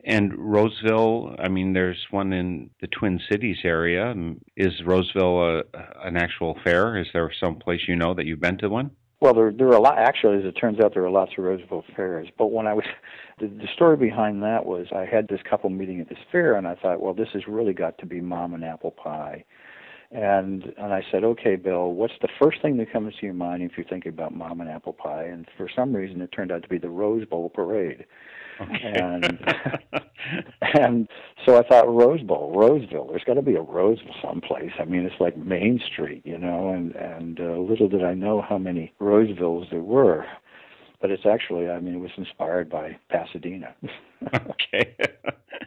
And Roseville, I mean, there's one in the Twin Cities area. Is Roseville an actual fair? Is there some place you know that you've been to one? Well, there are a lot. Actually, as it turns out, there are lots of Roseville fairs. But when I was, the story behind that was I had this couple meeting at this fair, and I thought, well, this has really got to be Mom and Apple Pie. And I said, okay, Bill, what's the first thing that comes to your mind if you're thinking about Mom and Apple Pie? And for some reason, it turned out to be the Rose Bowl Parade. Okay. And so I thought Roseville. There's got to be a Roseville someplace. I mean, it's like Main Street, and little did I know how many Rosevilles there were. But it's actually, I mean, it was inspired by Pasadena. Okay.